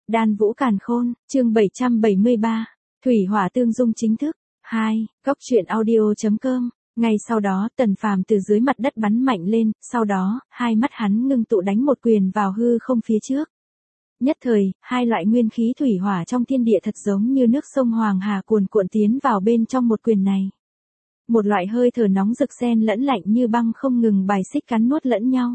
Đan Vũ Càn Khôn, chương 773. Thủy hỏa tương dung chính thức. 2. Góc truyện audio.com. Ngay sau đó, Tần Phàm từ dưới mặt đất bắn mạnh lên, sau đó, hai mắt hắn ngưng tụ đánh một quyền vào hư không phía trước. Nhất thời, hai loại nguyên khí thủy hỏa trong thiên địa thật giống như nước sông Hoàng Hà cuồn cuộn tiến vào bên trong một quyền này. Một loại hơi thở nóng rực xen lẫn lạnh như băng không ngừng bài xích cắn nuốt lẫn nhau.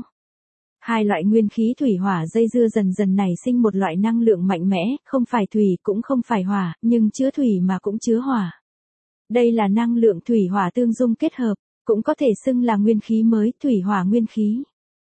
Hai loại nguyên khí thủy hỏa dây dưa dần dần nảy sinh một loại năng lượng mạnh mẽ, không phải thủy cũng không phải hỏa, nhưng chứa thủy mà cũng chứa hỏa. Đây là năng lượng thủy hỏa tương dung kết hợp, cũng có thể xưng là nguyên khí mới, thủy hỏa nguyên khí.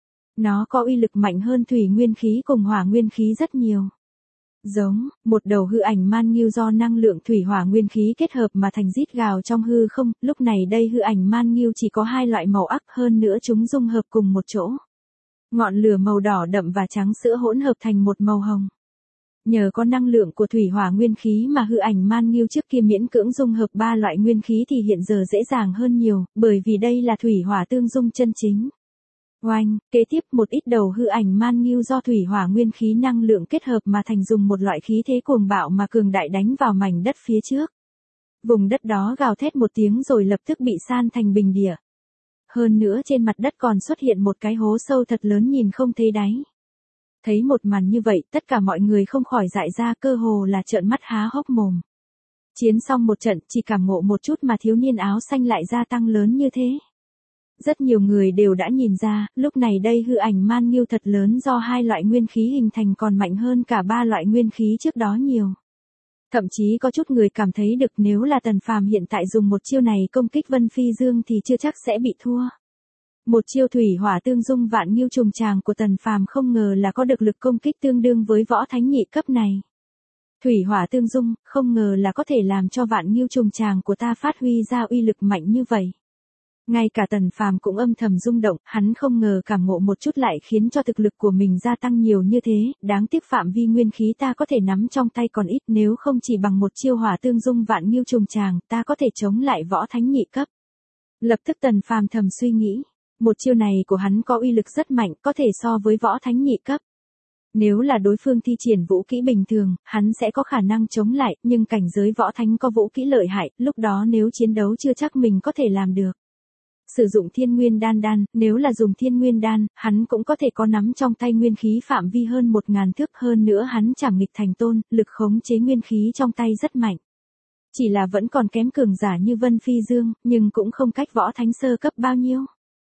Nó có uy lực mạnh hơn thủy nguyên khí cùng hỏa nguyên khí rất nhiều. Giống, một đầu hư ảnh man nghiêu do năng lượng thủy hỏa nguyên khí kết hợp mà thành rít gào trong hư không, lúc này đây hư ảnh man nghiêu chỉ có hai loại màu ắc hơn nữa chúng dung hợp cùng một chỗ. Ngọn lửa màu đỏ đậm và trắng sữa hỗn hợp thành một màu hồng. Nhờ có năng lượng của thủy hỏa nguyên khí mà hư ảnh man nghiêu trước kia miễn cưỡng dung hợp ba loại nguyên khí thì hiện giờ dễ dàng hơn nhiều, bởi vì đây là thủy hỏa tương dung chân chính. Oanh, kế tiếp một ít đầu hư ảnh man nghiêu do thủy hỏa nguyên khí năng lượng kết hợp mà thành dùng một loại khí thế cuồng bạo mà cường đại đánh vào mảnh đất phía trước. Vùng đất đó gào thét một tiếng rồi lập tức bị san thành bình địa. Hơn nữa trên mặt đất còn xuất hiện một cái hố sâu thật lớn nhìn không thấy đáy. Thấy một màn như vậy, tất cả mọi người không khỏi dại ra, cơ hồ là trợn mắt há hốc mồm. Chiến xong một trận, chỉ cảm ngộ một chút mà thiếu niên áo xanh lại gia tăng lớn như thế. Rất nhiều người đều đã nhìn ra, lúc này đây hư ảnh man nghiêu thật lớn do hai loại nguyên khí hình thành còn mạnh hơn cả ba loại nguyên khí trước đó nhiều. Thậm chí có chút người cảm thấy được nếu là Tần Phàm hiện tại dùng một chiêu này công kích Vân Phi Dương thì chưa chắc sẽ bị thua. Một chiêu thủy hỏa tương dung vạn nghiêu trùng tràng của Tần Phàm không ngờ là có được lực công kích tương đương với võ thánh nhị cấp này. Thủy hỏa tương dung, không ngờ là có thể làm cho vạn nghiêu trùng tràng của ta phát huy ra uy lực mạnh như vậy. Ngay cả Tần Phàm cũng âm thầm rung động, hắn không ngờ cảm ngộ một chút lại khiến cho thực lực của mình gia tăng nhiều như thế, đáng tiếc phạm vi nguyên khí ta có thể nắm trong tay còn ít, nếu không chỉ bằng một chiêu hỏa tương dung vạn nghiêu trùng tràng, ta có thể chống lại võ thánh nhị cấp. Lập tức Tần Phàm thầm suy nghĩ, một chiêu này của hắn có uy lực rất mạnh, có thể so với võ thánh nhị cấp. Nếu là đối phương thi triển vũ kỹ bình thường, hắn sẽ có khả năng chống lại, nhưng cảnh giới võ thánh có vũ kỹ lợi hại, lúc đó nếu chiến đấu chưa chắc mình có thể làm được. Sử dụng thiên nguyên đan, nếu là dùng thiên nguyên đan, hắn cũng có thể có nắm trong tay nguyên khí phạm vi hơn 1000 thước, hơn nữa hắn trảm nghịch thành tôn, lực khống chế nguyên khí trong tay rất mạnh. Chỉ là vẫn còn kém cường giả như Vân Phi Dương, nhưng cũng không cách võ thánh sơ cấp bao nhiêu.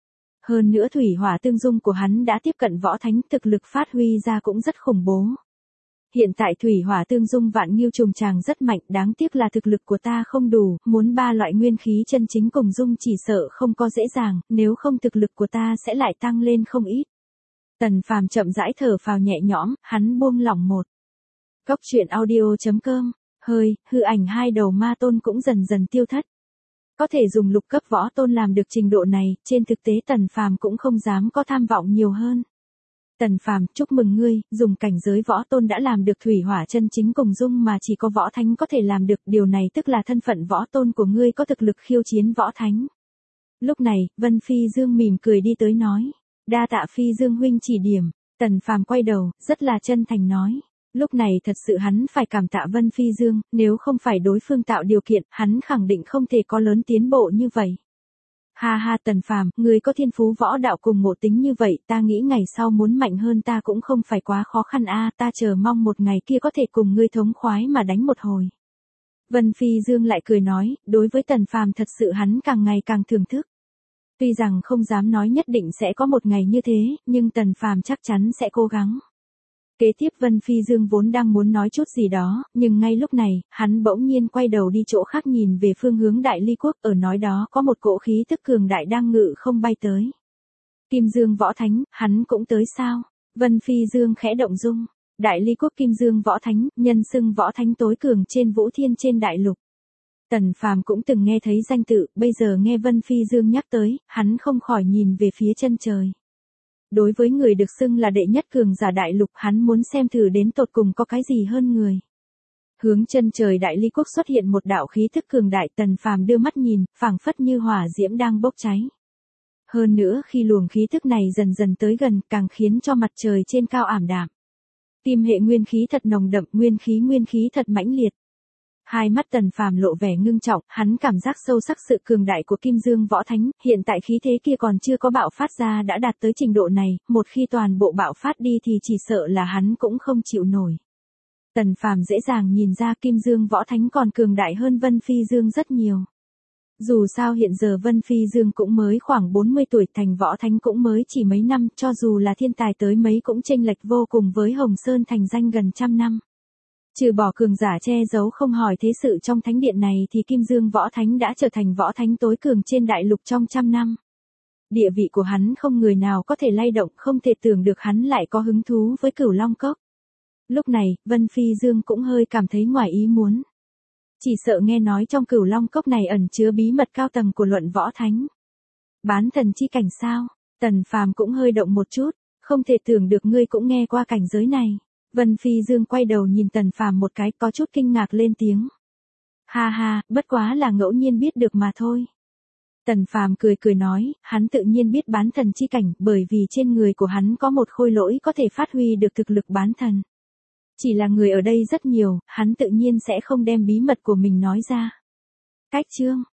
Hơn nữa thủy hỏa tương dung của hắn đã tiếp cận võ thánh, thực lực phát huy ra cũng rất khủng bố. Hiện tại thủy hỏa tương dung vạn nghiêu trùng tràng rất mạnh, đáng tiếc là thực lực của ta không đủ, muốn ba loại nguyên khí chân chính cùng dung chỉ sợ không có dễ dàng, nếu không thực lực của ta sẽ lại tăng lên không ít. Tần Phàm chậm rãi thở phào nhẹ nhõm, hắn buông lỏng một. Góc truyện audio.com, hư ảnh hai đầu ma tôn cũng dần dần tiêu thất. Có thể dùng lục cấp võ tôn làm được trình độ này, trên thực tế Tần Phàm cũng không dám có tham vọng nhiều hơn. Tần Phàm, chúc mừng ngươi, dùng cảnh giới võ tôn đã làm được thủy hỏa chân chính cùng dung mà chỉ có võ thánh có thể làm được, điều này tức là thân phận võ tôn của ngươi có thực lực khiêu chiến võ thánh. Lúc này, Vân Phi Dương mỉm cười đi tới nói, đa tạ Phi Dương huynh chỉ điểm. Tần Phàm quay đầu, rất là chân thành nói. Lúc này thật sự hắn phải cảm tạ Vân Phi Dương, nếu không phải đối phương tạo điều kiện, hắn khẳng định không thể có lớn tiến bộ như vậy. Ha ha Tần Phàm, ngươi có thiên phú võ đạo cùng ngộ tính như vậy, ta nghĩ ngày sau muốn mạnh hơn ta cũng không phải quá khó khăn a, ta chờ mong một ngày kia có thể cùng ngươi thống khoái mà đánh một hồi. Vân Phi Dương lại cười nói, đối với Tần Phàm thật sự hắn càng ngày càng thưởng thức. Tuy rằng không dám nói nhất định sẽ có một ngày như thế, nhưng Tần Phàm chắc chắn sẽ cố gắng. Kế tiếp Vân Phi Dương vốn đang muốn nói chút gì đó, nhưng ngay lúc này, hắn bỗng nhiên quay đầu đi chỗ khác nhìn về phương hướng Đại Ly Quốc, ở nói đó có một cỗ khí tức cường đại đang ngự không bay tới. Kim Dương Võ Thánh, hắn cũng tới sao? Vân Phi Dương khẽ động dung. Đại Ly Quốc Kim Dương Võ Thánh, nhân xưng Võ Thánh tối cường trên Vũ Thiên trên đại lục. Tần Phàm cũng từng nghe thấy danh tự, bây giờ nghe Vân Phi Dương nhắc tới, hắn không khỏi nhìn về phía chân trời. Đối với người được xưng là đệ nhất cường giả đại lục, hắn muốn xem thử đến tột cùng có cái gì hơn người. Hướng chân trời Đại Ly Quốc xuất hiện một đạo khí tức cường đại, Tần Phàm đưa mắt nhìn, phảng phất như hỏa diễm đang bốc cháy. Hơn nữa khi luồng khí tức này dần dần tới gần, càng khiến cho mặt trời trên cao ảm đạm. Kim hệ nguyên khí thật nồng đậm, nguyên khí thật mãnh liệt. Hai mắt Tần Phàm lộ vẻ ngưng trọng, hắn cảm giác sâu sắc sự cường đại của Kim Dương Võ Thánh, hiện tại khí thế kia còn chưa có bạo phát ra đã đạt tới trình độ này, một khi toàn bộ bạo phát đi thì chỉ sợ là hắn cũng không chịu nổi. Tần Phàm dễ dàng nhìn ra Kim Dương Võ Thánh còn cường đại hơn Vân Phi Dương rất nhiều. Dù sao hiện giờ Vân Phi Dương cũng mới khoảng 40 tuổi, thành Võ Thánh cũng mới chỉ mấy năm, cho dù là thiên tài tới mấy cũng chênh lệch vô cùng với Hồng Sơn thành danh gần trăm năm. Trừ bỏ cường giả che giấu không hỏi thế sự trong thánh điện này thì Kim Dương Võ Thánh đã trở thành võ thánh tối cường trên đại lục trong trăm năm. Địa vị của hắn không người nào có thể lay động, không thể tưởng được hắn lại có hứng thú với Cửu Long Cốc. Lúc này, Vân Phi Dương cũng hơi cảm thấy ngoài ý muốn. Chỉ sợ nghe nói trong Cửu Long Cốc này ẩn chứa bí mật cao tầng của luận võ thánh. Bán thần chi cảnh sao? Tần Phàm cũng hơi động một chút, không thể tưởng được ngươi cũng nghe qua cảnh giới này. Vân Phi Dương quay đầu nhìn Tần Phàm một cái, có chút kinh ngạc lên tiếng. Ha ha, bất quá là ngẫu nhiên biết được mà thôi. Tần Phàm cười cười nói, hắn tự nhiên biết bán thần chi cảnh, bởi vì trên người của hắn có một khôi lỗi có thể phát huy được thực lực bán thần. Chỉ là người ở đây rất nhiều, hắn tự nhiên sẽ không đem bí mật của mình nói ra. Cách chương